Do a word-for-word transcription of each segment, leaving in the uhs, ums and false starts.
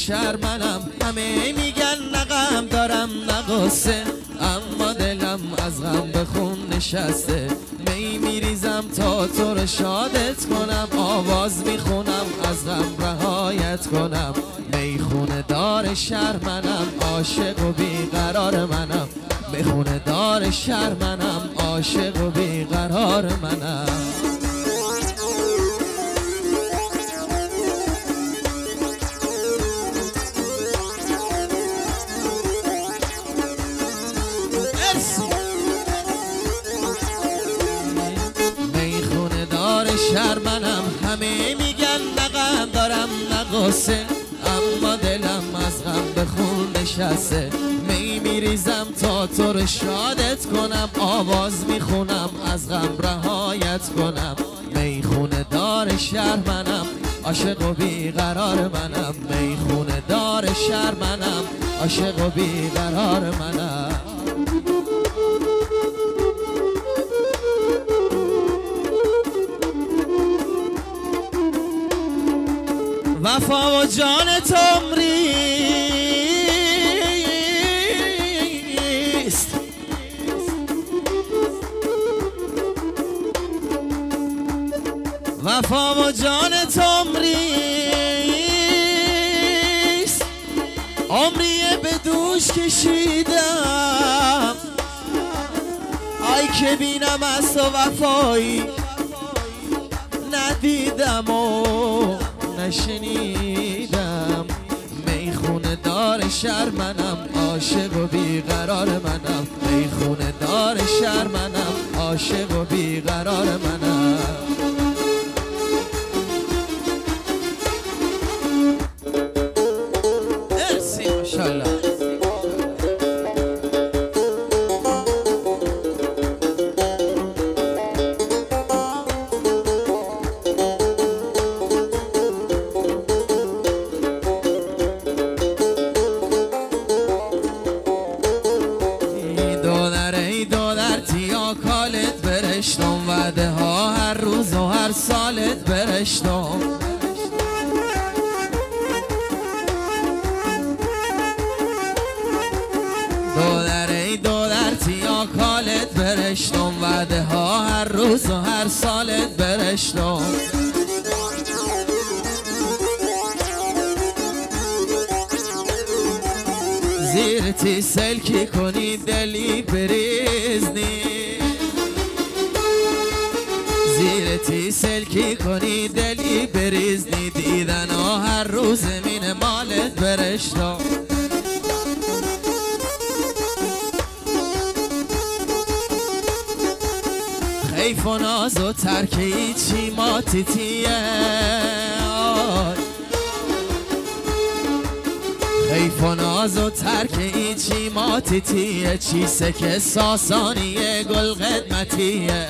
شهر منم. همه میگن نه غم دارم نه غصه، اما دلم از غم به خون نشسته. می میریزم تا تو رو شادت کنم، آواز میخونم از غم رهایت کنم. میخونه دار شهر منم، عاشق و بیقرار منم. میخونه دار شهر منم، عاشق و بیقرار منم. میخونه دار شهر منم، همه میگن نه غم دارم نه غصه، اما دلم از غم به خون نشسته. می میریزم تا تو رو شادت کنم، آواز میخونم از غم رهایت کنم. میخونه دار شهر منم، عاشق و بیقرار منم. میخونه دار شهر منم، عاشق و بیقرار منم. وفا و جان تو عمریست، وفا و جان تو عمریست. عمری به دوش کشیدم، ای که بینم از تو وفایی ندیدم و نشنیدم. میخونه دار شهر منم، عاشق و بیقرار منم. میخونه دار شهر منم، عاشق و بیقرار منم. مرسی ماشاءالله. کالت برشتم، وعده ها هر روز و هر سالت برشتم. دو در ای دو در تیا کالت برشتم، وعده ها هر روز و هر سالت برشتم. زیر تی سلکی کنی دلی بریزنی، زیر تی سلکی کنی دلی بریزنی. دیدن ها هر روز زمین مالت برشتم. خیف و ناز و ترک ایچی ما تیتیه، خیف و ناز و ترک ایچی ما تیتیه. چیسه که ساسانیه گل قدمتیه.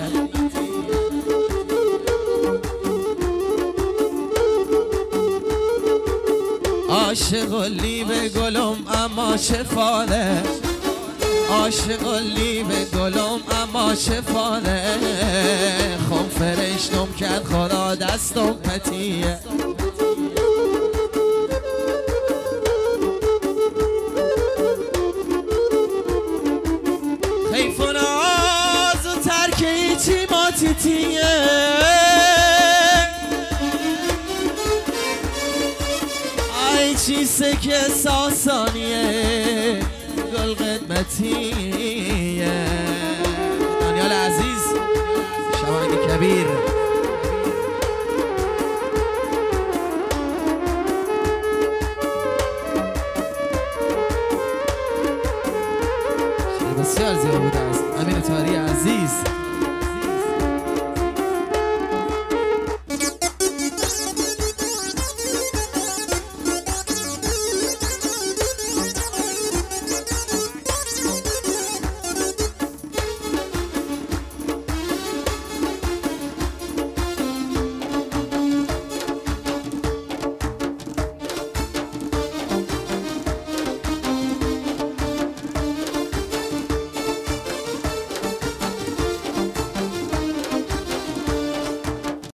عاشق و لیب گلم اما چه فاله، عاشق و لیب گلم اما چه فاله. خم فرشتم کرد خدا دستم پتیه. خیف و ناز و ترک ایچی ما تیتیه. ای چیسه که ساسانیه گل قدمتی.